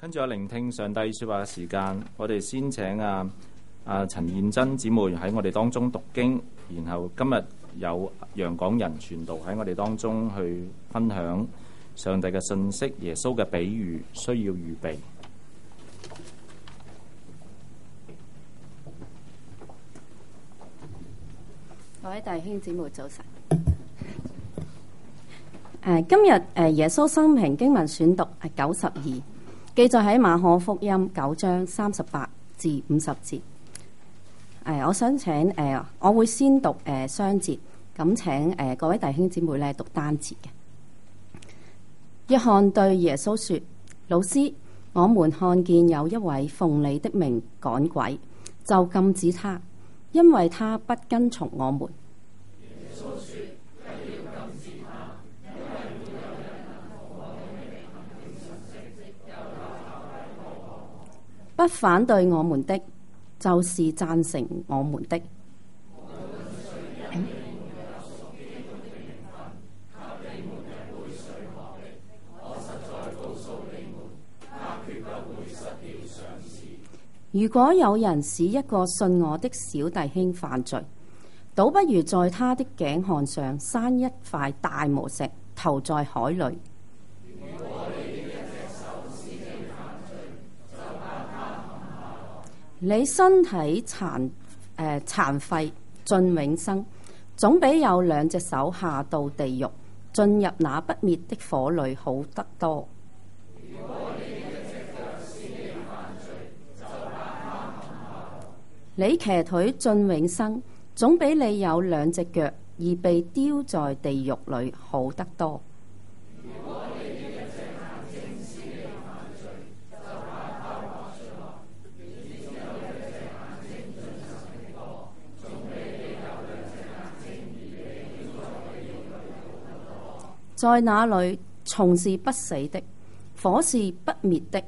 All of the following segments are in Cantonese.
跟住我聆聽上帝説話嘅時間，我哋先請陳燕珍姊妹喺我哋當中讀經，然後今日有楊廣仁傳道喺我哋當中去分享上帝嘅信息，耶穌嘅比喻需要預備。 各位弟兄姊妹早晨。今日耶穌生平經文選讀係92，記載喺馬可福音9章38至50節。我想請我會先讀雙節，咁請各位弟兄姊妹咧讀單節嘅。約翰對耶穌說：老師，我們看見有一位奉你的名趕鬼，就禁止他，因為他不跟從我們。不反對我們的，就是贊成我們的。如果有人使一個信我的小弟兄犯罪，倒不如在他的頸項上拴一塊大磨石，投在海裏。你身體殘廢進永生，總比有兩隻手下到地獄，進入那不滅的火裏好得多。你騎腿進永生，總比你有兩隻腳而被丟在地獄裏好得多。在那裏，蟲是不死的，火是不滅的。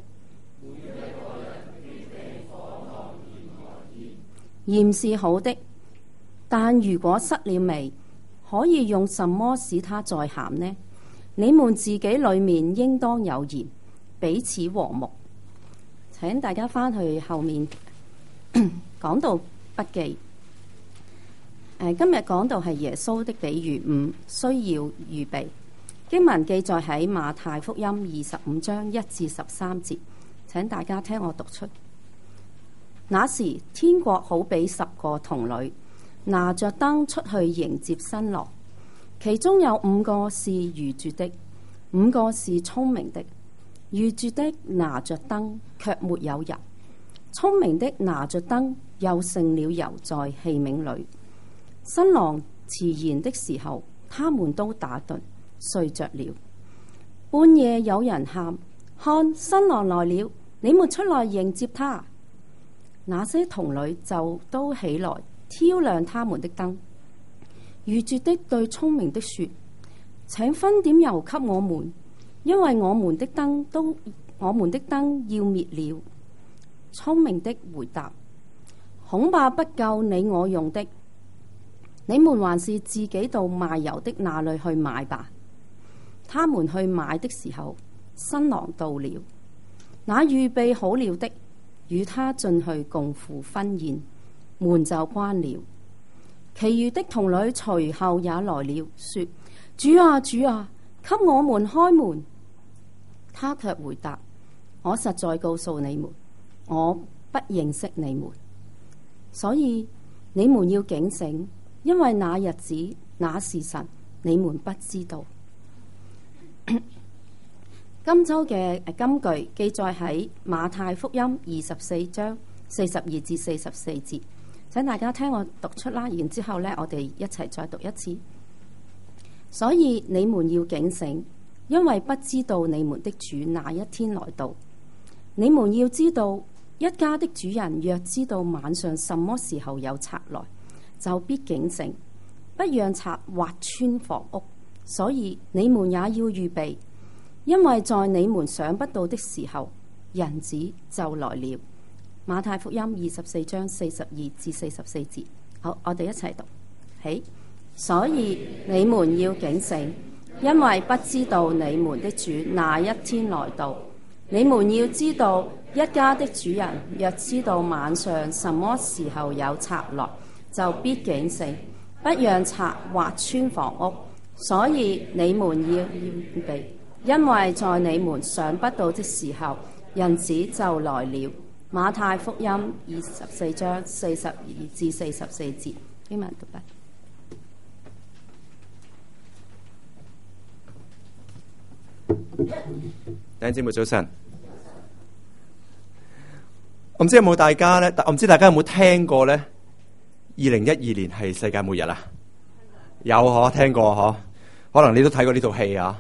鹽是好的，但如果失了味，可以用什麼使它再鹹呢？你們自己裏面應當有鹽，彼此和睦。請大家翻去後面講道筆記。今日講到係耶穌的比喻5，需要預備。經文記載喺馬太福音25章1至13節，請大家聽我讀出。那時天國好比10個童女，拿着燈出去迎接新郎，其中有5個是愚拙的，5個是聰明的。愚拙的拿着燈，卻沒有油；聰明的拿着燈，又盛了油在器皿裏。新郎遲延的時候，他們都打盹睡着了。半夜有人喊：看，新郎來了，你們出來迎接他。那些童女就都起來挑亮他們的燈。愚拙的對聰明的說：請分點油給我們，因為我們的燈要滅了。聰明的回答：恐怕不夠你我用的，你們還是自己到賣油的那裏去買吧。他們去買的時候，新郎到了，那預備好了的與他進去共赴婚宴，門就關了。其餘的童女隨後也來了，說：主啊，主啊，給我們開門。他卻回答：我實在告訴你們，我不認識你們，所以你們要警醒，因為那日子那時辰你們不知道。今周嘅金句記載喺馬太福音24章42至44節，請大家聽我讀出啦。然之後呢，我哋一齊再讀一次。所以你們要警醒，因為不知道你們的主哪一天來到。你們要知道，一家的主人若知道晚上什麼時候有賊來，就必警醒，不讓賊挖穿房屋。所以你們也要預備，因為在你們想不到的時候，人子就來了。馬太福音24章42至44節。好，我哋一齊讀。起，所以你們要警醒，因為不知道你們的主哪一天來到。 你們要知道，一家的主人若知道晚上什麼時候有賊來，就必警醒，不讓賊挖穿房屋。所以你們要預備，因為在你們想不到的時候，人子就來了。馬太福音24章42至44節，經文讀畢。 弟兄姊妹早晨，我唔知有冇大家咧，我唔知大家有冇聽過咧？2012年係世界末日啊？有嗬，聽過嗬？可能你都睇過呢套戲啊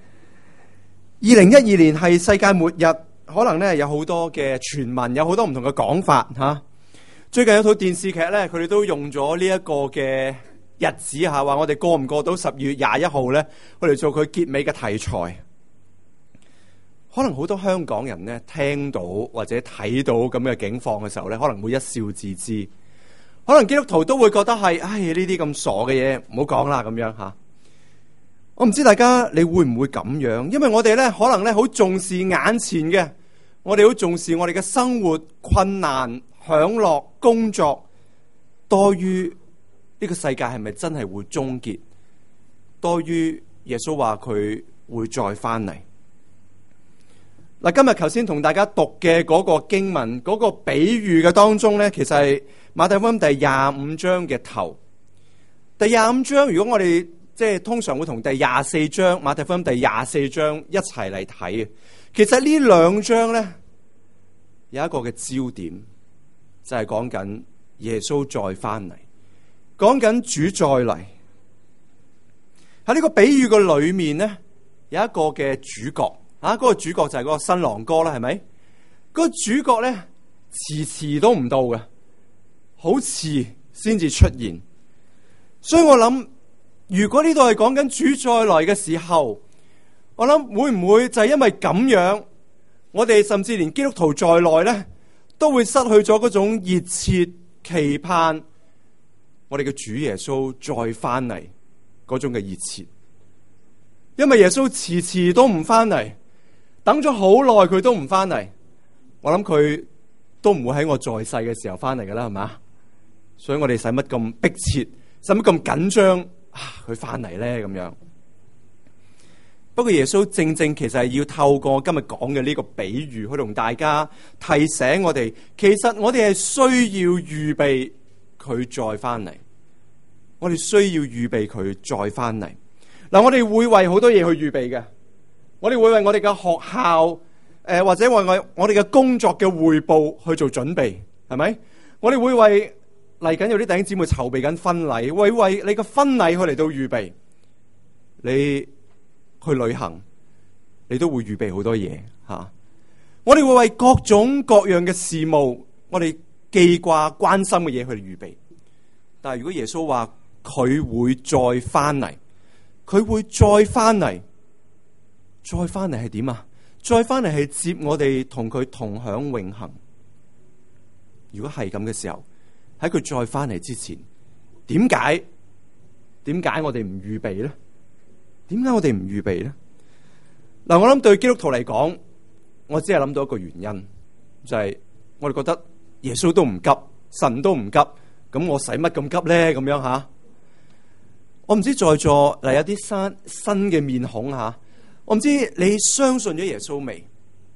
？2012年係世界末日，可能咧有好多嘅傳聞，有好多唔同嘅講法吓。最近有套電視劇咧，佢哋都用咗呢一個嘅日子吓，話我哋過唔過到12月21號咧，我哋做佢結尾嘅題材。可能好多香港人咧聽到或者睇到咁嘅境況嘅時候咧，可能會一笑置之。可能基督徒都會覺得係，唉，呢啲咁傻嘅嘢唔好講啦咁樣吓。我唔知大家你會唔會咁樣？因為我哋咧可能咧好重視眼前嘅，我哋好重視我哋嘅生活困難、享樂、工作，多於呢個世界係咪真係會終結？多於耶穌話佢會再翻嚟。嗱，今日頭先同大家讀嘅嗰個經文，嗰個比喻嘅當中咧，其實係馬太福音第25章嘅頭。第25章，如果我哋即係通常會同第24章馬太福音第24章一齊嚟睇嘅，其實呢兩章咧有一個嘅焦點，就係講緊耶穌再翻嚟，講緊主再嚟。喺呢個比喻嘅裏面咧，有一個嘅主角。嗰個主角就係嗰個新郎哥啦，係咪？嗰個主角咧，遲都唔到嘅，好遲先至出現。所以我諗，如果呢度係講緊主再來嘅時候，我諗會唔會就係因為咁樣，我哋甚至連基督徒在內咧，都會失去咗嗰種熱切期盼我哋嘅主耶穌再翻嚟嗰種嘅熱切，因為耶穌遲都唔翻嚟。等咗好耐佢都唔翻嚟，我諗佢都唔會喺我在世嘅時候翻嚟噶啦，係嘛？所以我哋使乜咁迫切，使乜咁緊張啊？佢翻嚟咧咁樣。不過耶穌正其實係要透過今日講嘅呢個比喻，去同大家提醒我哋，其實我哋係需要預備佢再翻嚟，我哋需要預備佢再翻嚟。嗱，我哋會為好多嘢去預備嘅。我哋會為我哋嘅學校，或者為我哋嘅工作嘅匯報去做準備，係咪？我哋會為嚟緊有啲弟兄姊妹籌備緊婚禮，為你嘅婚禮去嚟到預備。你去旅行，你都會預備好多嘢吓。我哋會為各種各樣嘅事務，我哋記掛關心嘅嘢去預備。但係如果耶穌話佢會再翻嚟，佢會再翻嚟。再翻嚟係點啊？再翻嚟係接我哋同佢同享永恆。如果係咁嘅時候，喺佢再翻嚟之前，點解我哋唔預備咧？點解我哋唔預備咧？嗱，我諗對基督徒嚟講，我只係諗到一個原因，就係我哋覺得耶穌都唔急，神都唔急，咁我使乜咁急咧？咁樣吓，我唔知在座嗱有啲新嘅面孔吓。我唔知你相信咗耶穌未？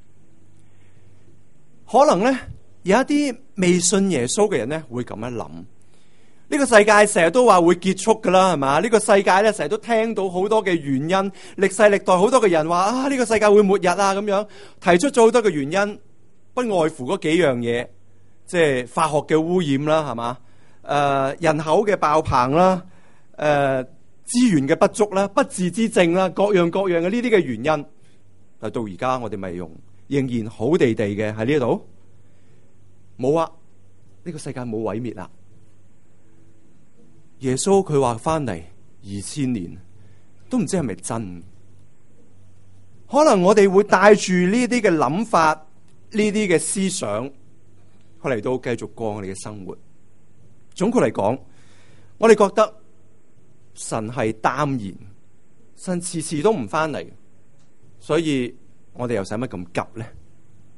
可能咧有一啲未信耶穌嘅人咧會咁樣諗。呢個世界成日都話會結束噶啦，係嘛？呢個世界咧成日都聽到好多嘅原因，歷世歷代好多嘅人話啊，呢個世界會末日啊咁樣，提出咗好多嘅原因，不外乎嗰幾樣嘢，即係化學嘅污染啦，係嘛？人口嘅爆棚啦，資源嘅不足啦，不治之症啦，各樣嘅呢啲嘅原因，但到而家我哋咪仍然好地地嘅喺呢度，冇啊！呢個世界冇毀滅啦。耶穌佢話翻嚟2000年，都唔知係咪真。可能我哋會帶住呢啲嘅諗法，呢啲嘅思想，去嚟到繼續過我哋嘅生活。總括嚟講，我哋覺得神係耽延，神遲都唔翻嚟，所以我哋又使乜咁急咧？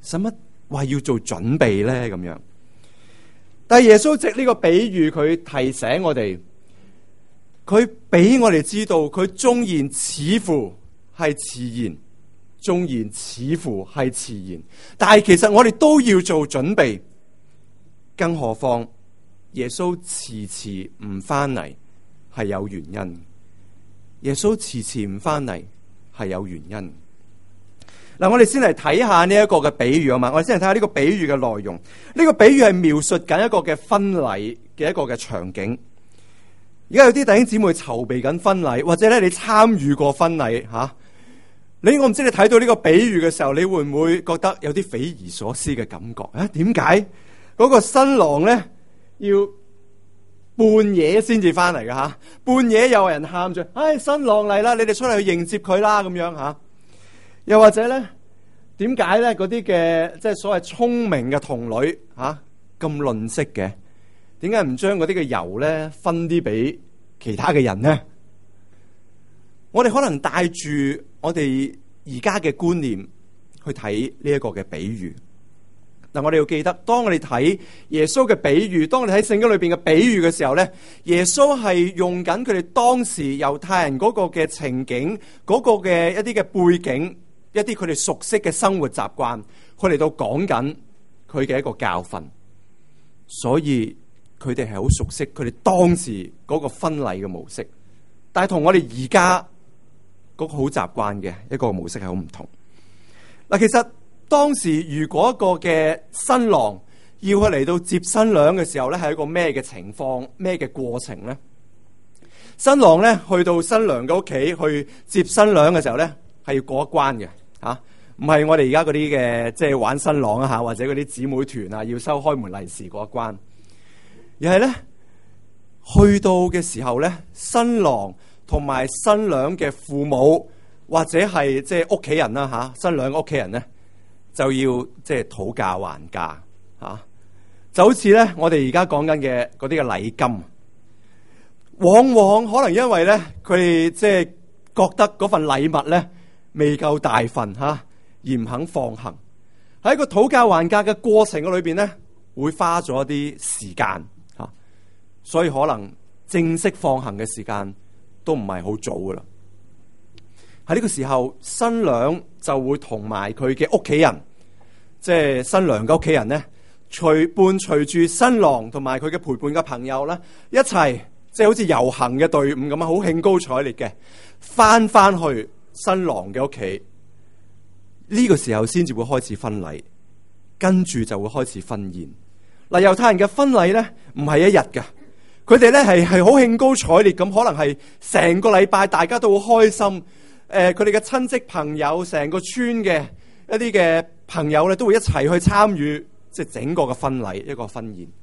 使乜話要做準備咧？咁樣，但係耶穌藉呢個比喻，佢提醒我哋，佢俾我哋知道，佢縱然似乎係遲延，縱然似乎係遲延，但係其實我哋都要做準備。更何況耶穌遲遲唔翻嚟係有原因，耶穌遲遲唔翻嚟係有原因。嗱，我哋先嚟睇下呢一個嘅比喻啊嘛，我哋先嚟睇下呢個比喻嘅內容。呢個比喻係描述緊一個嘅婚禮嘅一個嘅場景。而家有啲弟兄姊妹籌備緊婚禮，或者咧你參與過婚禮吓，我唔知你睇到呢個比喻嘅時候，你會唔會覺得有啲匪夷所思嘅感覺啊？點解嗰個新郎咧要半夜先至翻嚟嘅吓？半夜有人喊住，新郎嚟啦，你哋出嚟去迎接佢啦咁樣吓。又或者咧，點解咧嗰啲嘅即係所謂聰明嘅童女吓咁吝嗇嘅？點解唔將嗰啲嘅油咧分啲俾其他嘅人呢？我哋可能帶住我哋而家嘅觀念去睇呢一個嘅比喻。嗱，我哋要記得，當我哋睇耶穌嘅比喻，當我哋喺聖經裏邊嘅比喻嘅時候咧，耶穌係用緊佢哋當時猶太人嗰個嘅情景，嗰個嘅一啲嘅背景，一啲佢哋熟悉嘅生活習慣，佢嚟到講緊佢嘅一個教訓。所以佢哋係好熟悉佢哋當時嗰個婚禮嘅模式，但係同我哋而家嗰個好習慣嘅一個模式係好唔同。嗱，其實當時如果一個嘅新郎要去嚟到接新娘嘅時候咧，係一個咩嘅情況，咩嘅過程咧？新郎咧去到新娘嘅屋企去接新娘嘅時候咧，係要過一關嘅吓，唔係我哋而家嗰啲嘅即係玩新郎啊吓，或者嗰啲姊妹團啊要收開門利是過一關，而係咧去到嘅時候咧，新郎同埋新娘嘅父母或者係即係屋企人啦吓，新娘嘅屋企人咧，就要即係討價還價吓，就好似咧我哋而家講緊嘅嗰啲嘅禮金，往往可能因為咧佢哋即係覺得嗰份禮物咧未夠大份吓，而唔肯放行。喺個討價還價嘅過程嘅裏邊咧，會花咗一啲時間吓，所以可能正式放行嘅時間都唔係好早噶啦。喺呢個時候，新娘就會同埋佢嘅屋企人，即係新娘嘅屋企人咧，伴隨住新郎同埋佢嘅陪伴嘅朋友咧，一齊即係好似遊行嘅隊伍咁樣，好興高采烈嘅翻去新郎嘅屋企。呢個時候先至會開始婚禮，跟住就會開始婚宴。嗱，猶太人嘅婚禮咧唔係一日嘅，佢哋咧係好興高采烈咁，可能係成個禮拜大家都好開心。佢哋嘅親戚朋友，成個村嘅一啲嘅朋友咧，都會一齊去參與，即係整個嘅婚禮，一個婚宴。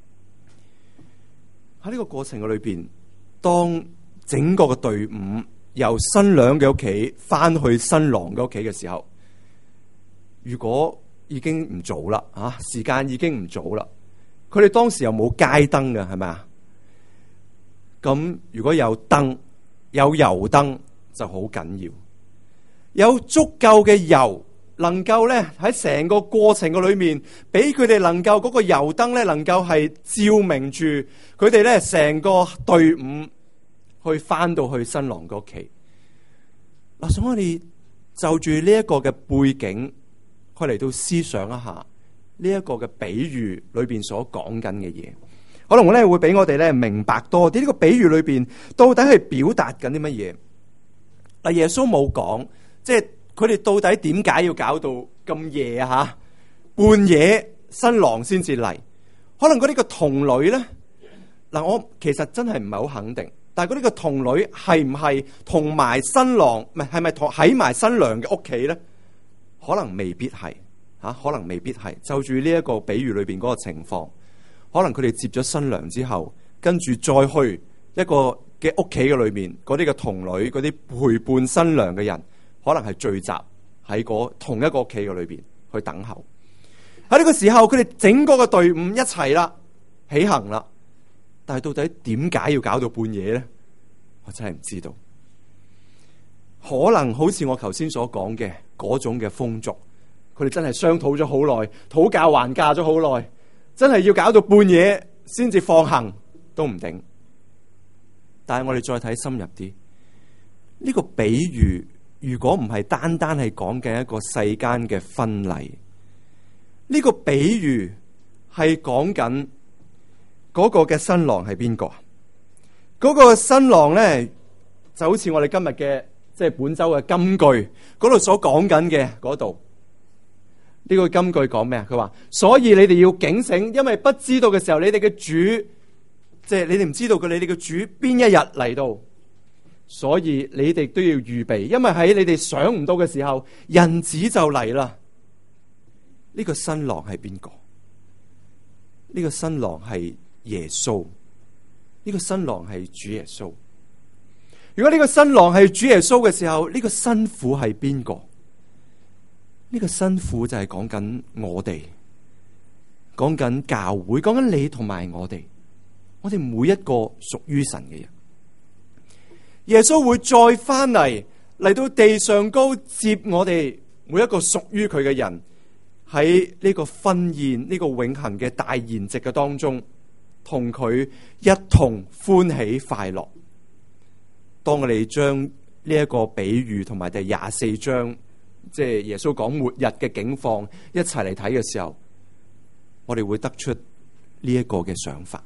喺呢個過程嘅裏邊，當整個嘅隊伍由新娘嘅屋企翻去新郎嘅屋企嘅時候，如果已經唔早啦，時間已經唔早啦，佢哋當時又冇街燈嘅，係咪啊？咁如果有燈，有油燈，就好緊要，有足夠嘅油，能夠咧喺成個過程嘅裏面，俾佢哋能夠嗰個油燈咧，能夠係照明住佢哋咧成個隊伍去翻到去新郎嘅屋企。嗱，所以我哋就住呢一個嘅背景，去嚟到思想一下呢一個嘅比喻裏邊所講緊嘅嘢，可能咧會俾我哋咧明白多啲呢個比喻裏邊到底係表達緊啲乜嘢。嗱，耶穌冇講，即係佢哋到底點解要搞到咁夜啊？半夜新郎先至嚟，可能嗰啲個童女咧，嗱，我其實真係唔係好肯定，但係嗰啲個童女係唔係同埋新郎，唔係咪同喺埋新娘嘅屋企咧？可能未必係吓，可能未必係。就住呢一個比喻裏邊嗰個情況，可能佢哋接咗新娘之後，跟住再去一個嘅屋企嘅裏面，嗰啲嘅童女，嗰啲陪伴新娘嘅人，可能係聚集喺同一個屋企嘅裏邊去等候。喺呢個時候，佢哋整個嘅隊伍一齊啦，起行啦。但係到底點解要搞到半夜咧？我真係唔知道。可能好似我頭先所講嘅嗰種嘅風俗， 佢哋真係商討咗好耐，討價還價咗好耐，真係要搞到半夜先至放行都唔定。但係我哋再睇深入啲，呢個比喻如果唔係單單係講緊一個世間嘅婚禮，呢個比喻係講緊嗰個嘅新郎係邊個？嗰個新郎咧就好似我哋今日嘅即係本周嘅金句嗰度所講緊嘅嗰度。呢個金句講咩啊？佢話：所以你哋要警醒，因為不知道嘅時候，你哋嘅主，即係你哋唔知道你哋嘅主邊一日嚟到，所以你哋都要預備，因為喺你哋想唔到嘅時候，人子就嚟啦。呢個新郎係邊個？呢個新郎係耶穌。呢個新郎係主耶穌。如果呢個新郎係主耶穌嘅時候，呢個新婦係邊個？呢個新婦就係講緊我哋，講緊教會，講緊你同埋我哋每一個屬於神嘅人。耶穌會再翻嚟到地上高接我哋每一個屬於佢嘅人，喺呢個婚宴呢個永恆嘅大筵席嘅當中，同佢一同歡喜快樂。當我哋將呢一個比喻同埋第24章，即係耶穌講末日嘅境況一齊嚟睇嘅時候，我哋會得出呢一個嘅想法。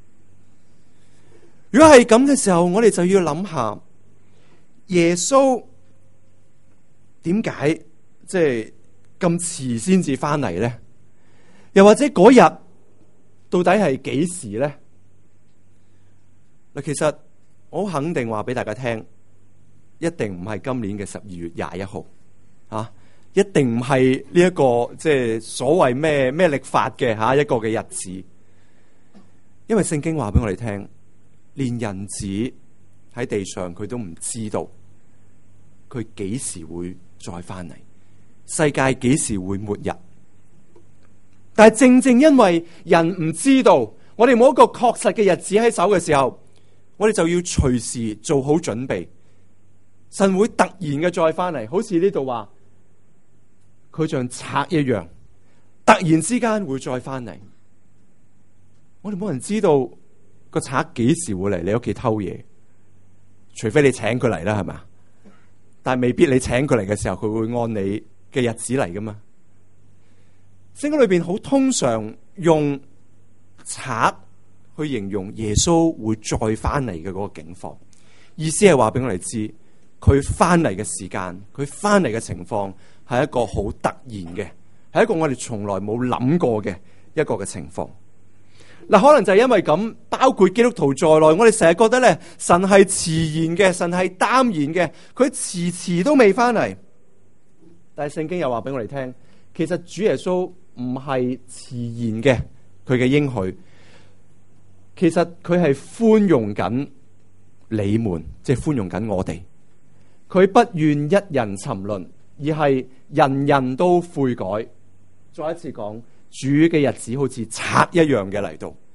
如果係咁嘅時候，我哋就要諗下耶穌點解即係咁遲先至翻嚟咧？又或者嗰日到底係幾時咧？嗱，其實我好肯定話俾大家聽，一定唔係今年嘅12月21號。一定唔係呢一個即係所謂咩曆法嘅一個嘅日子，因為聖經話俾我哋聽，連人子喺地上佢都唔知道佢幾時會再翻嚟，世界幾時會末日。但係正正因為人唔知道，我哋冇一個確實嘅日子喺手嘅時候，我哋就要隨時做好準備。神會突然嘅再翻嚟，好似呢度話佢像賊一樣，突然之間會再翻嚟。我哋冇人知道個賊幾時會嚟你屋企偷嘢，除非你請佢嚟啦，係咪？但係未必你請佢嚟嘅時候，佢會按你嘅日子嚟噶嘛。聖經裏邊好通常用賊去形容耶穌會再翻嚟嘅嗰個境況，意思係話俾我哋知，佢翻嚟嘅時間，佢翻嚟嘅情況係一個好突然嘅，係一個我哋從來冇諗過嘅一個嘅情況。嗱，可能就係因為咁，包括基督徒在內，我哋成日覺得咧，神係遲延嘅，神係耽延嘅，佢遲遲都未翻嚟。但係聖經又話俾我哋聽，其實主耶穌唔係遲延嘅，佢嘅應許，其實佢係寬容緊你們，即係寬容緊我哋。佢不願一人沉淪，而係人人都悔改。再一次講，主嘅日子好似賊一樣嘅嚟到。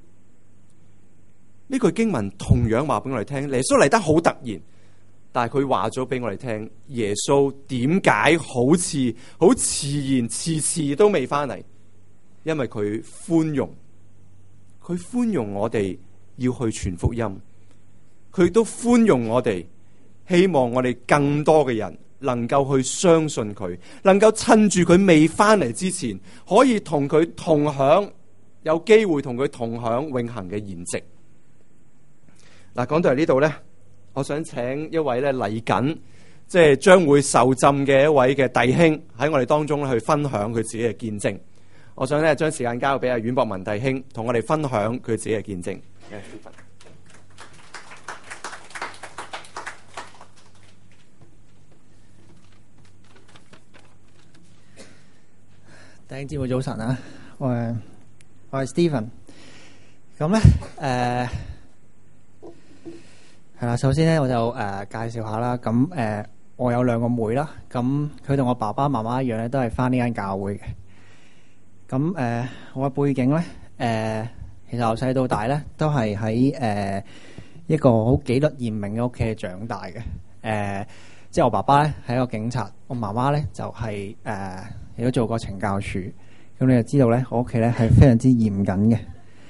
呢句經文同樣話俾我哋聽，耶穌嚟得好突然，但係佢話咗俾我哋聽，耶穌點解好似好遲延，遲遲都未翻嚟？因為佢寬容，佢寬容我哋要去傳福音，佢都寬容我哋，希望我哋更多嘅人能夠去相信佢，能夠趁住佢未翻嚟之前，可以同佢同享，有機會同佢同享永恆嘅筵席。嗱，講到嚟呢度咧，我想請一位咧嚟緊，即係將會受浸嘅一位嘅弟兄喺我哋當中去分享佢自己嘅見證。我想咧將時間交俾阿阮博文弟兄，同我哋分享佢自己嘅見證。 弟兄姊妹早晨啊，我係 Stephen。咁咧係啦，首先咧我就介紹下啦。咁我有兩個妹啦，咁佢同我爸爸媽媽一樣咧，都係返呢間教會嘅。咁我嘅背景咧，其實由細到大咧都係喺一個好紀律嚴明嘅屋企長大嘅。 即係我爸爸咧係一個警察，我媽媽咧就係亦都做過懲教署。咁你就知道咧，我屋企咧係非常之嚴謹嘅。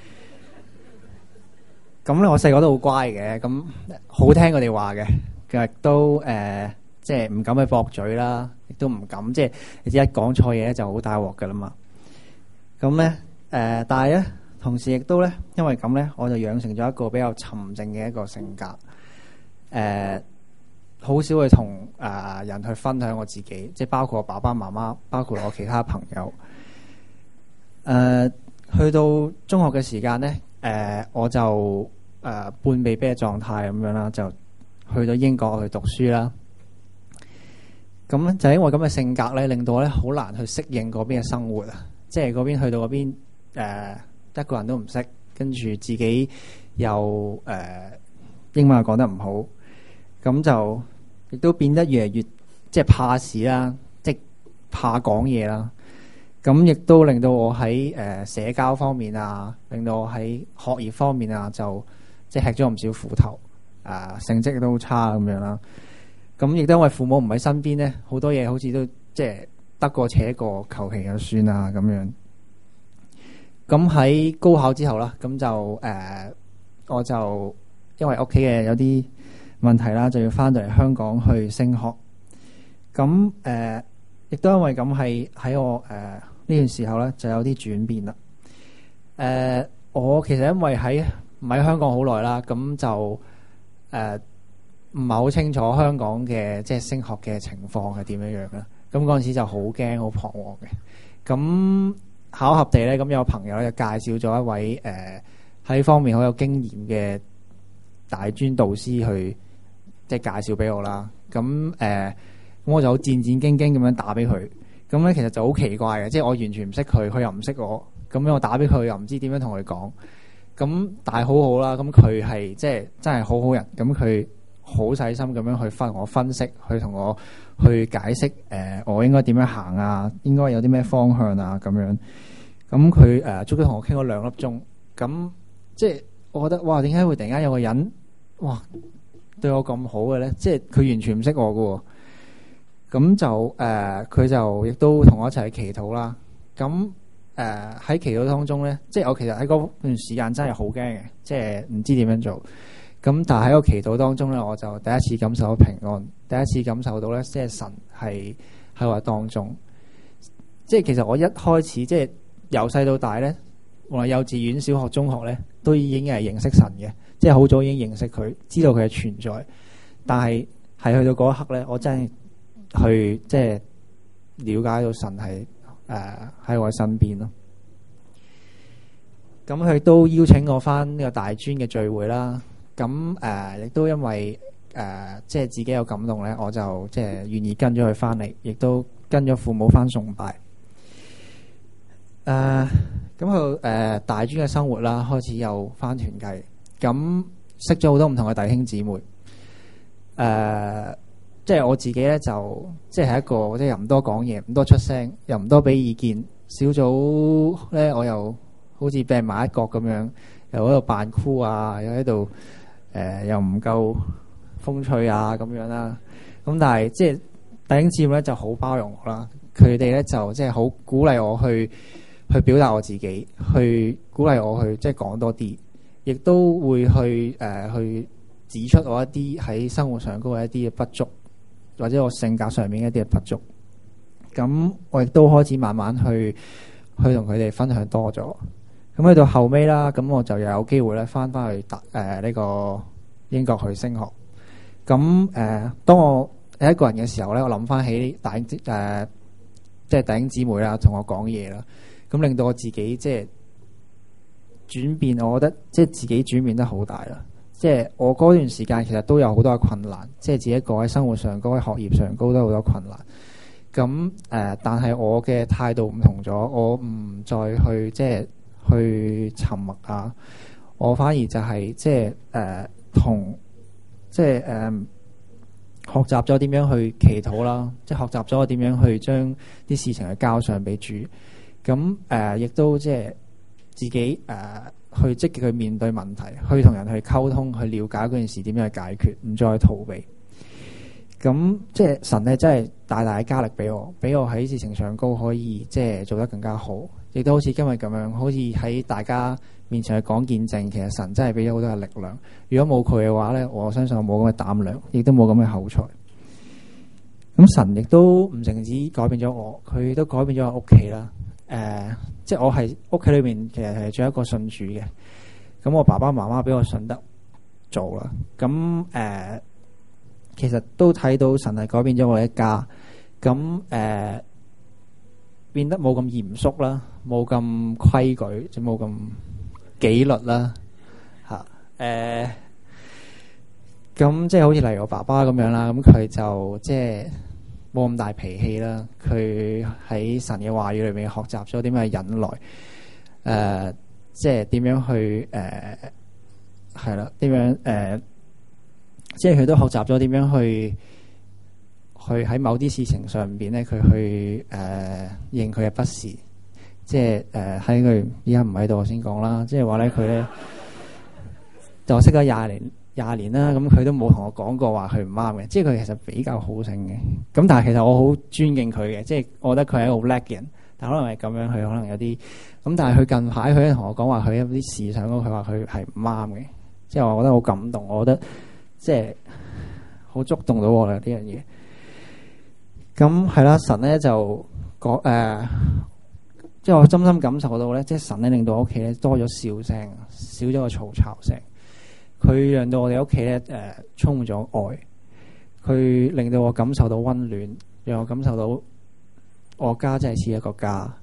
咁咧我細個都好乖嘅，咁好聽佢哋話嘅，亦都即係唔敢去駁嘴啦，亦都唔敢即係你知一講錯嘢咧就好大鑊噶啦嘛。咁咧但係咧同時亦都咧因為咁咧，我就養成咗一個比較沉靜嘅一個性格。好少去同人去分享我自己，即係包括我爸爸媽媽，包括我其他朋友。去到中學嘅時間咧，我就半被逼嘅狀態咁樣啦，就去咗英國去讀書啦。咁咧就因為咁嘅性格咧，令到我咧好難去適應嗰邊嘅生活啊！即係嗰邊去到嗰邊一個人都唔識，跟住自己又英文又講得唔好，咁就亦都變得越嚟越即係怕事啦，即係怕講嘢啦。咁亦都令到我喺社交方面啊，令到我喺學業方面啊，就即係吃咗唔少苦頭，成績都好差咁樣啦。咁亦都因為父母唔喺身邊咧，好多嘢好似都即係得過且過，求其就算啦咁樣。咁喺高考之後啦，咁就我就因為屋企嘅有啲問題啦，就要翻到嚟香港去升學。咁亦都因為咁係喺我呢段時候咧，就有啲轉變啦。我其實因為唔喺香港好耐啦，咁就唔係好清楚香港嘅即係升學嘅情況係點樣樣啦。咁嗰陣時就好驚好彷徨嘅。咁巧合地咧，咁有朋友咧就介紹咗一位喺方面好有經驗嘅大專導師去即係介紹俾我啦。咁我就好戰戰兢兢咁樣打俾佢。咁咧其實就好奇怪嘅，即係我完全唔識佢，佢又唔識我。咁樣我打俾佢又唔知點樣同佢講。咁但係好好啦，咁佢係即係真係好好人。咁佢好細心咁樣去我分析，去同我去解釋我應該點樣行啊，應該有啲咩方向啊咁樣。咁佢足足同我傾咗2粒鐘。咁即係我覺得哇，點解會突然間有個人哇對我咁好嘅咧？即係佢完全唔識我㗎喎。咁就佢就亦都同我一齊去祈禱啦。咁喺祈禱當中咧，即係我其實喺嗰段時間真係好驚嘅，即係唔知點樣做。咁但係喺個祈禱當中咧，我就第一次感受到平安，第一次感受到咧，即係神係喺我當中。即係其實我一開始即係由細到大咧，無論幼稚園、小學、中學咧，都已經係認識神嘅，即係好早已經認識佢，知道佢嘅存在。但係去到嗰一刻咧，我真係去即係了解到神係喺我身邊咯。咁佢都邀請我返呢個大專嘅聚會啦。咁亦都因為即係自己有感動咧，我就即係願意跟咗佢返嚟，亦都跟咗父母返崇拜。咁佢大專嘅生活啦，開始有返團契，咁識咗好多唔同嘅弟兄姊妹。即係我自己咧，就即係一個即係又唔多講嘢，唔多出聲，又唔多俾意見。小組咧，我又好似病埋一角咁樣，又喺度扮酷啊，又喺度又唔夠風趣啊咁樣啦。咁但係即係弟兄姊妹咧就好包容我啦，佢哋咧就即係好鼓勵我去表達我自己，去鼓勵我去即係講多啲，亦都會去指出我一啲喺生活上嗰一啲嘅不足，或者我性格上面一啲嘅不足。咁我亦都開始慢慢去同佢哋分享多咗。咁去到後尾啦，咁我就又有機會咧翻去呢個英國去升學。咁當我係一個人嘅時候咧，我諗翻起即係弟兄姊妹啦，同我講嘢啦，咁令到我自己即係轉變，我覺得即係自己轉變得好大啦。即係我嗰段時間其實都有好多嘅困難，即係自己一個喺生活上高、喺學業上高都好多困難。咁但係我嘅態度唔同咗，我唔再去即係去沉默啊，我反而就係即係同即係學習咗點樣去祈禱啦，即係學習咗我點樣去將啲事情去交上俾主。咁亦都即係自己去積極去面對問題，去同人去溝通，去了解嗰件事點樣去解決，唔再逃避。 咁即係神咧，真係大大嘅加力俾我喺事情上高可以即係做得更加好，亦都好似今日咁樣，好似喺大家面前去講見證。其實神真係俾咗好多嘅力量。如果冇佢嘅話咧，我相信我冇咁嘅膽量，亦都冇咁嘅口才。咁神亦都唔淨止改變咗我，佢都改變咗我屋企啦。即係我係屋企裏面其實係做一個信主嘅。咁我爸爸媽媽俾我信得做啦。咁其實都睇到神係改變咗我一家。咁變得冇咁嚴肅啦，冇咁規矩，即冇咁紀律啦。嚇咁即係好似例如我爸爸咁樣啦。咁佢就即係冇咁大脾氣啦。佢喺神嘅話語裏面學習咗點樣去忍耐。即係點樣去係啦？點樣即係佢都學習咗點樣去喺某啲事情上邊咧，佢去認佢嘅不是。即係喺佢依家唔喺度，我先講啦。即係話咧，佢咧就我識咗廿年啦。咁佢都冇同我講過話佢唔啱嘅。即係佢其實比較好勝嘅。咁但係其實我好尊敬佢嘅。即係我覺得佢係一個好叻嘅人。但可能係咁樣，佢可能有啲咁。但係佢近排佢同我講話，佢有啲事上佢話佢係唔啱嘅。即係我覺得好感動，我覺得即係好觸動到我啦呢樣嘢。咁係啦，神咧就講即係我深深感受到咧，即係神咧令到我屋企咧多咗笑聲，少咗個嘈吵聲。佢讓到我哋屋企咧充滿咗愛，佢令到我感受到溫暖，讓我感受到我家真係似一個家。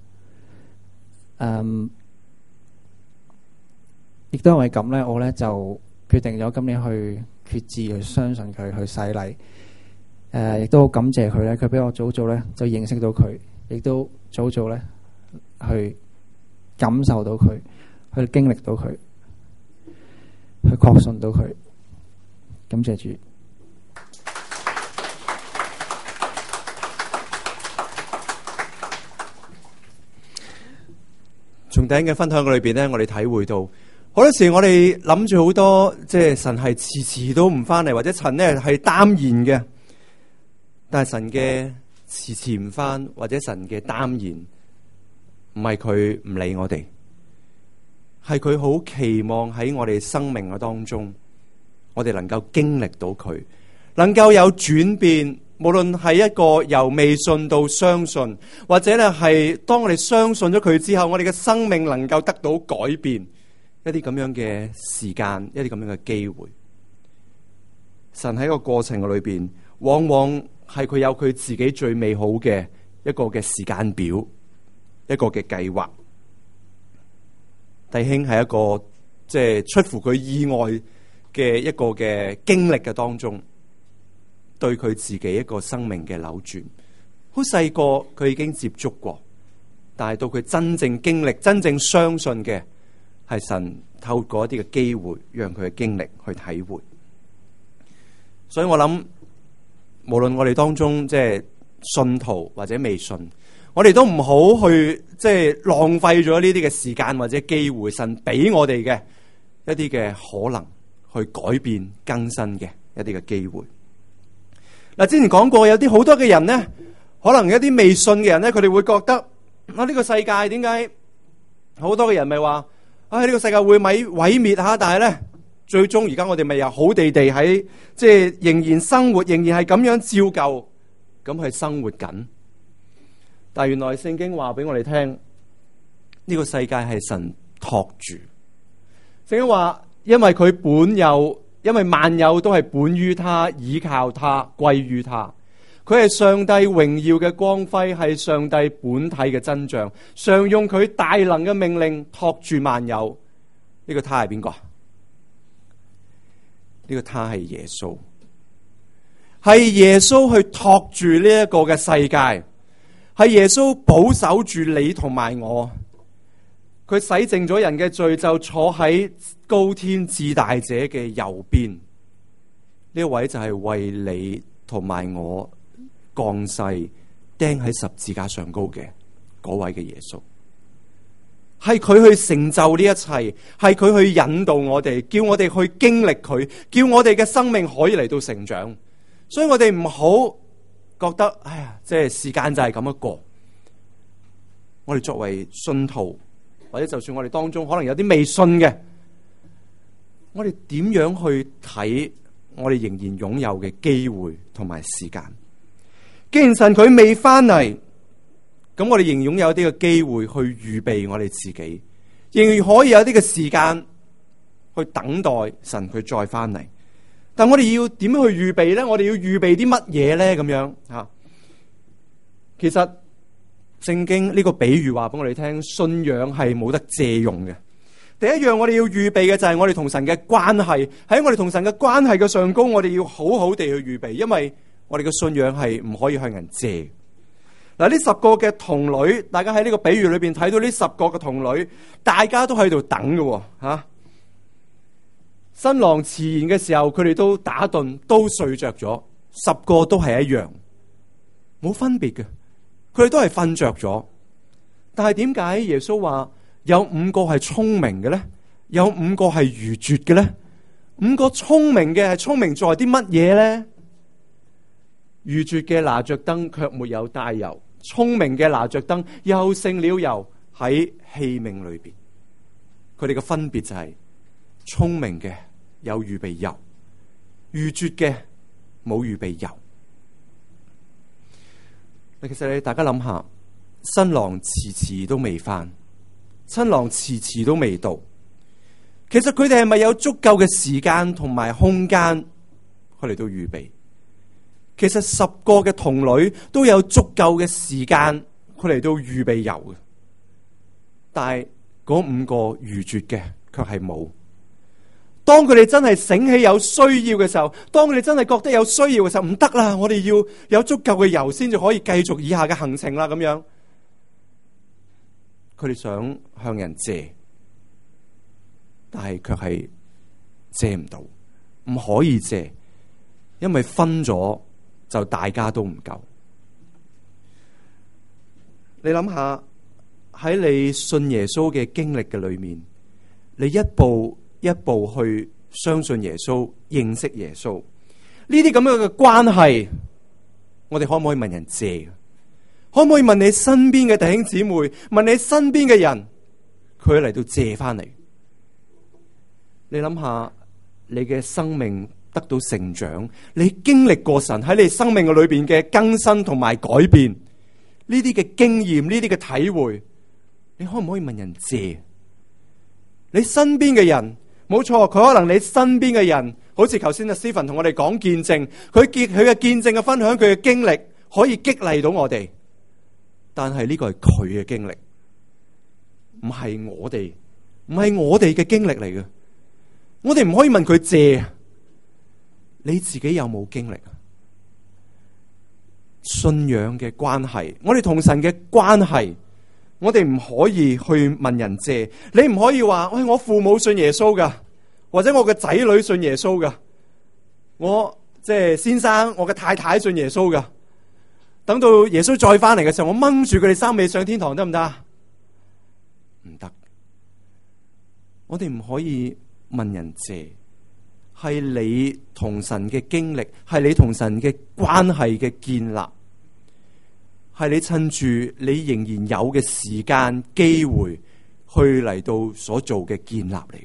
亦都因為咁咧，我咧就決定咗今年去決志去相信佢，去洗禮。亦都好感謝佢咧，佢俾我早早咧就認識到佢，亦都早早咧去感受到佢，去經歷到佢，去確信到佢。感謝主。 從第一嘅分享裏邊咧，我哋體會到好多時我哋諗住好多，即係神係遲遲都唔翻嚟，或者神咧係耽延嘅。但係神嘅遲遲唔翻，或者神嘅耽延，唔係佢唔理我哋，係佢好期望喺我哋生命嘅當中，我哋能夠經歷到佢，能夠有轉變。無論係一個由未信到相信，或者咧係當我哋相信咗佢之後，我哋嘅生命能夠得到改變，一啲咁樣嘅時間，一啲咁樣嘅機會。神喺個過程裏邊，往往係佢有佢自己最美好嘅一個嘅時間表，一個嘅計劃。弟兄係一個即係出乎佢意外嘅一個嘅經歷嘅當中，對佢自己一個生命嘅扭轉。好細個佢已經接觸過，但係到佢真正經歷、真正相信嘅，係神透過一啲嘅機會，讓佢嘅經歷去體會。所以我諗，無論我哋當中即係信徒或者未信，我哋都唔好去即係浪費咗呢啲嘅時間或者機會，神俾我哋嘅一啲嘅可能去改變更新嘅一啲嘅機會。嗱，之前講過，有啲好多嘅人咧，可能一啲未信嘅人咧，佢哋會覺得呢個世界點解好多嘅人咪話呢個世界會毀滅吓，但係咧最終而家我哋咪又好地地喺即係仍然生活，仍然係咁樣照舊咁去生活緊。但係原來聖經話俾我哋聽，呢個世界係神托住。聖經話，因為佢本有。因為萬有都係本於他，倚靠他，歸於他。佢係上帝榮耀嘅光輝，係上帝本體嘅真像，常用佢大能嘅命令托住萬有。呢個他係邊個？呢個他係耶穌，係耶穌去托住呢一個嘅世界，係耶穌保守住你同埋我。佢洗淨咗人嘅罪，就坐喺高天至大者嘅右邊。呢一位就係為你同埋我降世釘喺十字架上高嘅嗰位嘅耶穌，係佢去成就呢一切，係佢去引導我哋，叫我哋去經歷佢，叫我哋嘅生命可以嚟到成長。 所以我哋唔好覺得，哎呀，即係時間就係咁樣過。我哋作為信徒，或者就算我哋當中可能有啲未信嘅，我哋點樣去睇我哋仍然擁有嘅機會同埋時間？既然神佢未翻嚟，咁我哋仍然擁有一啲嘅機會去預備我哋自己，仍然可以有啲嘅時間去等待神佢再翻嚟。但我哋要點樣去預備咧？我哋要預備啲乜嘢咧？咁樣吓，其實聖經呢個比喻話俾我哋聽，信仰係冇得借用嘅。第一樣我哋要預備嘅就係我哋同神嘅關係。喺我哋同神嘅關係嘅上高，我哋要好好地去預備，因為我哋嘅信仰係唔可以向人借。嗱，呢10個嘅童女，大家喺呢個比喻裏邊睇到呢10個嘅童女，大家都喺度等嘅吓。新郎遲延嘅時候，佢哋都打盹，都睡着咗。10個都係一樣，冇分別嘅，佢哋都係瞓着咗。但係點解耶穌話有5個係聰明嘅咧？有5個係愚拙嘅咧？5個聰明嘅係聰明在啲乜嘢咧？愚拙嘅拿着燈卻沒有帶油，聰明嘅拿着燈又盛了油喺器皿裏邊。佢哋嘅分別就係聰明嘅有預備油，愚拙嘅冇預備油。其實你大家諗下，新郎遲遲都未返，新郎遲遲都未到，其實佢哋係咪有足夠嘅時間同埋空間去嚟到預備？其實10個嘅童女都有足夠嘅時間去嚟到預備油嘅，但係嗰5個愚拙嘅卻係冇。當佢哋真係醒起有需要嘅時候，當佢哋真係覺得有需要嘅時候，唔得啦，我哋要有足夠嘅油先至可以繼續以下嘅行程啦。咁樣，佢哋想向人借，但係卻係借唔到，唔可以借，因為分咗就大家都唔夠。你諗下，喺你信耶穌嘅經歷嘅裏面，你一步一步去相信耶穌、認識耶穌，呢啲咁樣嘅關係，我哋可唔可以問人借？可唔可以問你身邊嘅弟兄姊妹，問你身邊嘅人，佢嚟到借翻嚟？你諗下，你嘅生命得到成長，你經歷過神喺你生命嘅裏邊嘅更新同埋改變，呢啲嘅經驗、呢啲嘅體會，你可唔可以問人借？你身邊嘅人，冇錯，佢可能你身邊嘅人，好似頭先阿 Stephen 同我哋講見證，佢嘅見證嘅分享，佢嘅經歷可以激勵到我哋，但係呢個係佢嘅經歷，唔係我哋嘅經歷嚟嘅。我哋唔可以問佢借，你自己有冇經歷？信仰嘅關係，我哋同神嘅關係，我哋唔可以去問人借。你唔可以話，喂，我父母信耶穌噶，或者我嘅仔女信耶穌噶，我即係先生，我嘅太太信耶穌噶。等到耶穌再翻嚟嘅時候，我掹住佢哋3尾上天堂得唔得？唔得。我哋唔可以問人借，係你同神嘅經歷，係你同神嘅關係嘅建立，係你趁住你仍然有嘅時間機會去嚟到所做嘅建立嚟嘅。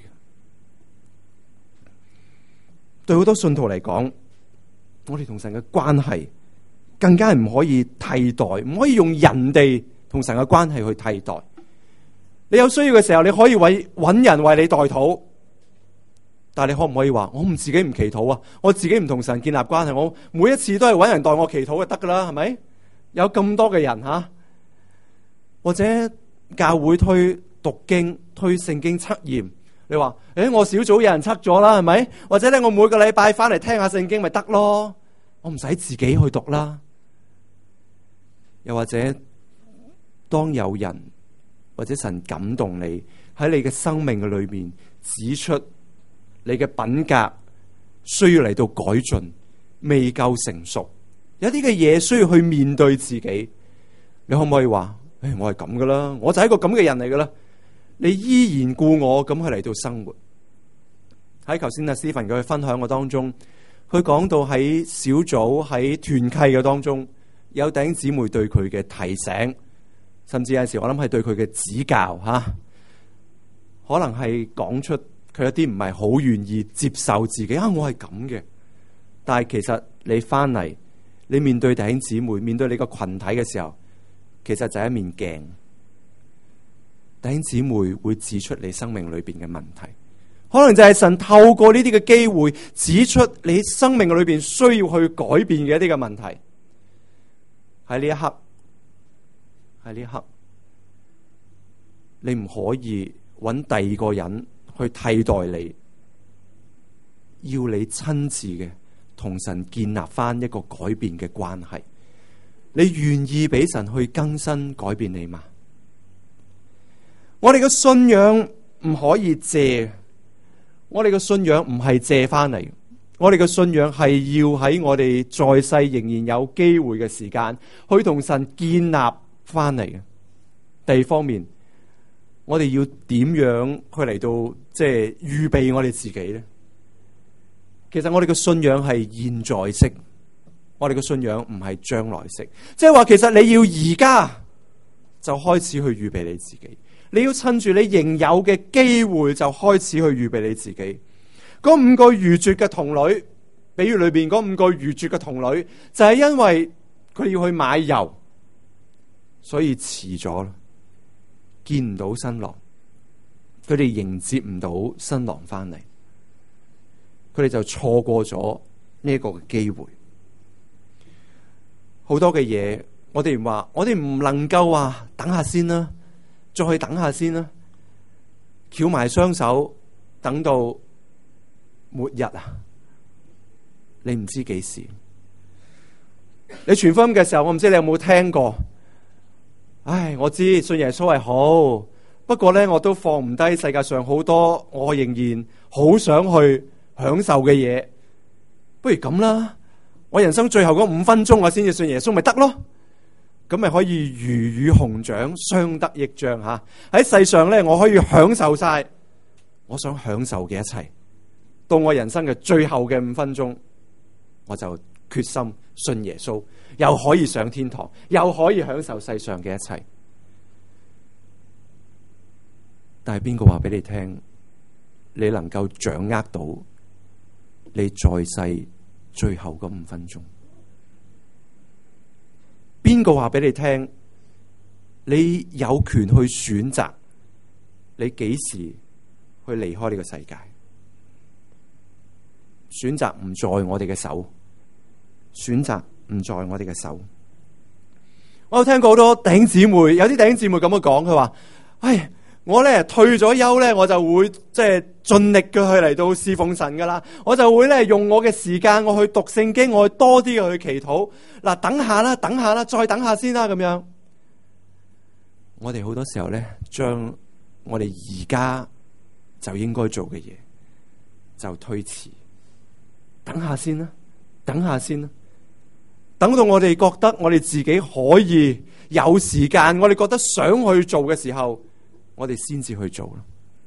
對好多信徒嚟講，我哋同神嘅關係更加唔可以替代，唔可以用人哋同神嘅關係去替代。你有需要嘅時候，你可以揾人為你代禱，但係你可唔可以話我自己唔祈禱啊？我自己唔同神建立關係，我每一次都係揾人代我祈禱就得噶啦，係咪？有咁多嘅人吓，或者教會推讀經、推聖經測驗，你話我小組有人測咗啦，係咪？或者咧我每個禮拜翻嚟聽下聖經咪得咯，我唔使自己去讀啦。又或者當有人或者神感動你喺你嘅生命嘅裏面指出你嘅品格需要嚟到改進，未夠成熟，有啲嘅嘢需要去面對自己，你可唔可以話我係咁噶啦，我就係一個咁嘅人嚟噶啦，你依然故我咁去嚟到生活？喺頭先阿 Stephen 佢分享嘅當中， 佢講到喺小組喺團契嘅當中，有弟兄姊妹對佢嘅提醒，甚至有陣時我諗係對佢嘅指教吓，可能係講出佢有啲唔係好願意接受自己我係咁嘅。但係其實你翻嚟，你面對弟兄姊妹，面對你個群體嘅時候，其實就係一面鏡。弟兄姊妹會指出你生命裏邊嘅問題。可能就係神透過呢啲嘅機會指出你生命裏邊需要去改變嘅一啲嘅問題。喺呢一刻，你唔可以揾第二個人去替代你，要你親自嘅同神建立翻一個改變嘅關係。你願意俾神去更新改變你嗎？我哋嘅信仰唔可以借。我哋嘅信仰唔係借翻嚟，我哋嘅信仰係要喺我哋在世仍然有機會嘅時間，去同神建立翻嚟嘅。第二方面，我哋要點樣去嚟到即係預備我哋自己呢？其實我哋嘅信仰係現在式，我哋嘅信仰唔係將來式，即係話其實你要而家就開始去預備你自己。你要趁住你仍有嘅機會就開始去預備你自己。嗰5個愚拙嘅童女，比喻裏邊嗰5個愚拙嘅童女，就係因為佢要去買油，所以遲咗啦，見唔到新郎，佢哋迎接唔到新郎翻嚟，佢哋就錯過咗呢一個嘅機會。好多嘅嘢，我哋唔能夠話等下先啦。再去等下先啦，翹埋雙手等到末日啊！你唔知幾時？你傳福音嘅時候，我唔知你有冇聽過。我知信耶穌係好，不過咧我都放唔低世界上好多我仍然好想去享受嘅嘢。不如咁啦，我人生最後嗰5分鐘我先至信耶穌，咪得咯？咁咪可以魚與熊掌相得益彰吓。喺世上咧，我可以享受晒我想享受嘅一切。到我人生嘅最後嘅5分鐘，我就決心信耶穌，又可以上天堂，又可以享受世上嘅一切。但係邊個話俾你聽，你能夠掌握到你在世最後嗰5分鐘？邊個話俾你聽？你有權去選擇你幾時去離開呢個世界？選擇唔在我哋嘅手，選擇唔在我哋嘅手。我有聽過好多弟兄姊妹，有啲弟兄姊妹咁樣講，佢話：我咧退咗休咧，我就會即係盡力嘅去嚟到侍奉神噶啦。我就會咧用我嘅時間，我去讀聖經，我去多啲嘅去祈禱。嗱，等下啦，再等下先啦，咁樣。我哋好多時候咧，將我哋而家就應該做嘅嘢就推遲，等下先啦，等到我哋覺得我哋自己可以有時間，我哋覺得想去做嘅時候，我哋先至去做咯，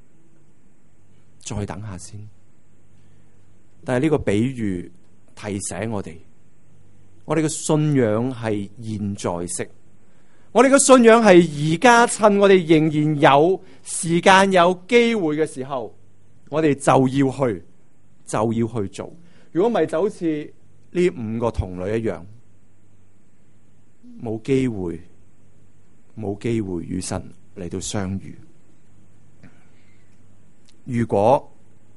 再等下先。但係呢個比喻提醒我哋嘅信仰係現在式，我哋嘅信仰係而家趁我哋仍然有時間有機會嘅時候，我哋就要去做。如果唔係，就好似呢5個童女一樣，冇機會與神嚟到相遇。如果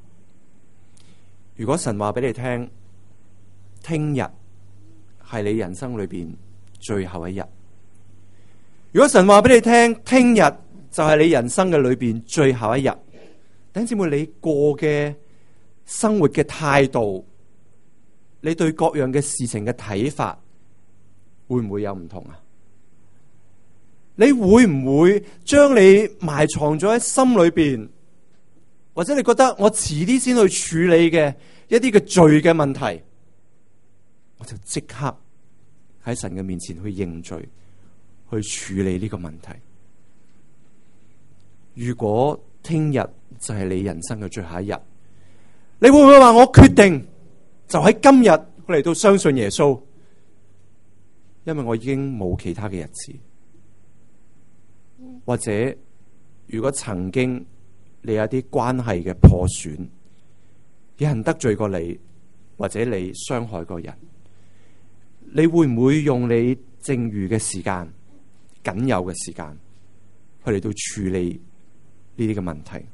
神話俾你聽，聽日係你人生裏邊最後一日；如果神話俾你聽，聽日就係你人生嘅裏邊最後一日，弟兄姊妹，你過嘅生活嘅態度，你對各樣嘅事情嘅睇法，會唔會有唔同啊？你會唔會將你埋藏咗喺心裏邊，或者你覺得我遲啲先去處理嘅一啲嘅罪嘅問題，我就即刻喺神嘅面前去認罪，去處理呢個問題？如果聽日就係你人生嘅最後一日，你會唔會話我決定就喺今日我嚟到相信耶穌，因為我已經冇其他嘅日子。或者如果曾經你有啲關係嘅破損，有人得罪過你，或者你傷害過人，你會唔會用你剩餘嘅時間、僅有嘅時間去嚟到處理呢啲嘅問題？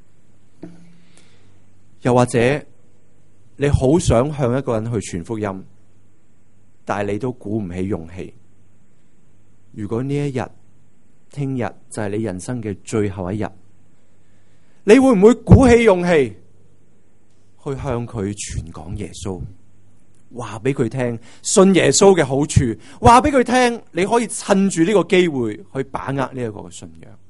又或者你好想向一個人去傳福音，但係你都鼓唔起勇氣。如果呢一日、聽日就係你人生嘅最後一日，你會唔會鼓起勇氣去向佢傳講耶穌，話俾佢聽信耶穌嘅好處，話俾佢聽你可以趁住呢個機會去把握呢一個嘅信仰？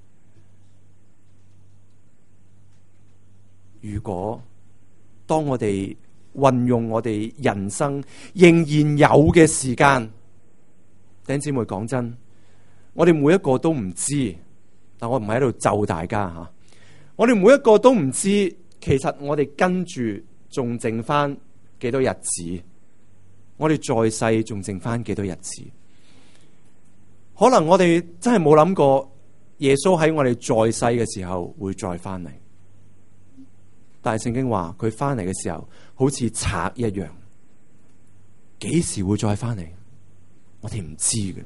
如果當我哋運用我哋人生仍然有嘅時間，弟兄姊妹，講真，我哋每一個都唔知，但我唔係喺度咒大家吓。我哋每一個都唔知，其實我哋跟住仲剩翻幾多日子？我哋在世仲剩翻幾多日子？可能我哋真係冇諗過耶穌喺我哋在世嘅時候會再翻嚟，但係聖經話佢翻嚟嘅時候好似賊一樣，幾時會再翻嚟？我哋唔知嘅。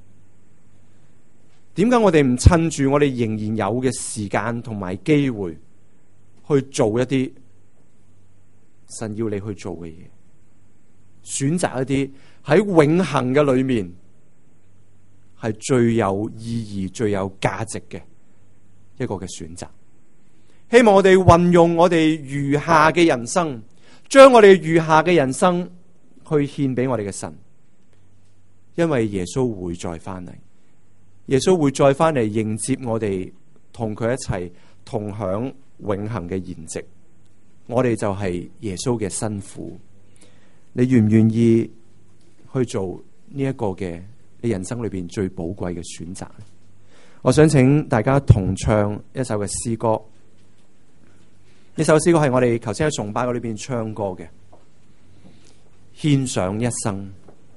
點解我哋唔趁住我哋仍然有嘅時間同埋機會去做一啲神要你去做嘅嘢，選擇一啲喺永恆嘅裏面係最有意義、最有價值嘅一個嘅選擇？希望我哋運用我哋餘下嘅人生，將我哋餘下嘅人生去獻俾我哋嘅神，因為耶穌會再翻嚟。耶穌會再翻嚟迎接我哋，同佢一齊同享永恆嘅筵席。我哋就係耶穌嘅新婦。你願唔願意去做呢一個嘅你人生裏邊最寶貴嘅選擇？我想請大家同唱一首嘅詩歌。呢首詩歌係我哋頭先喺崇拜嗰裏邊唱過嘅，獻上一生。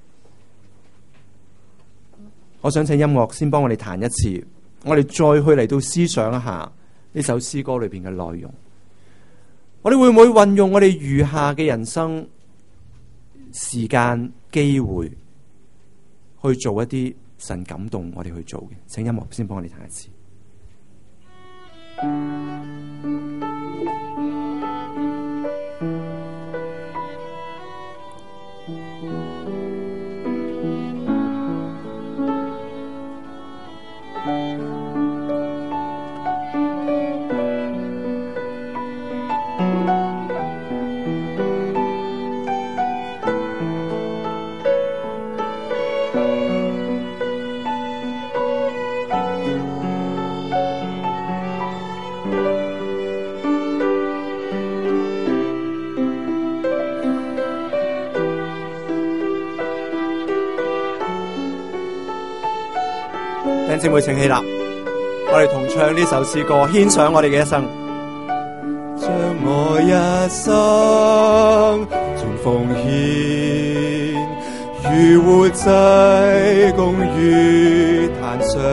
我想請音樂先幫我哋彈一次，我哋再去嚟到思想一下呢首詩歌裏邊嘅內容。我哋會唔會運用我哋餘下嘅人生時間機會去做一啲神感動我哋去做嘅？請音樂先幫我哋彈一次。弟兄姊妹請起立，我哋同唱呢首詩歌，獻上我哋嘅一生。將我一生全奉獻，如活祭供於壇上，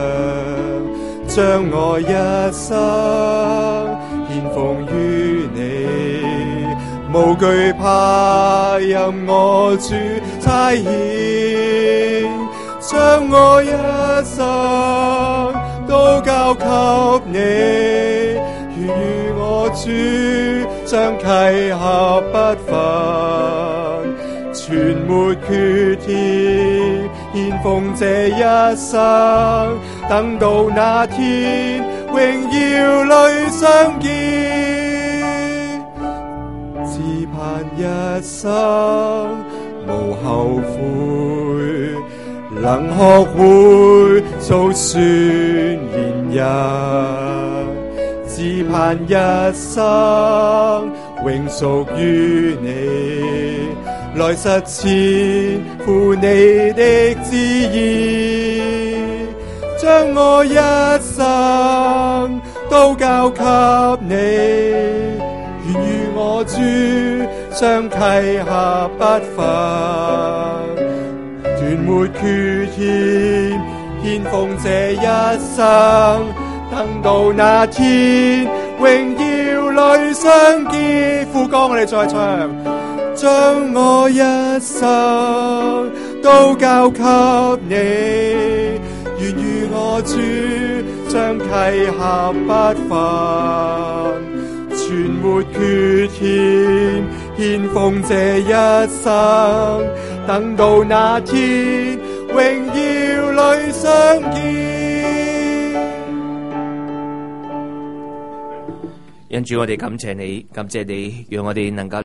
將我一生獻奉於你，無懼怕任我主差遣，將我一生都交給你，願與我主相契合不分，全沒缺欠，獻奉這一生，等到那天榮耀裏相見，只盼一生無後悔，能學會訴說言人，只盼一生永屬於你，來實踐父你的旨意，將我一生都交給你，願與我主相契合不分，斷沒缺欠，獻奉這一生，等到那天榮耀裏相見。副歌我哋再唱，將我一生都交給你，願與我主相契合不分，全沒缺欠，獻奉這一生，等到那天榮耀裏相見。 因主我哋感謝你，讓我哋能夠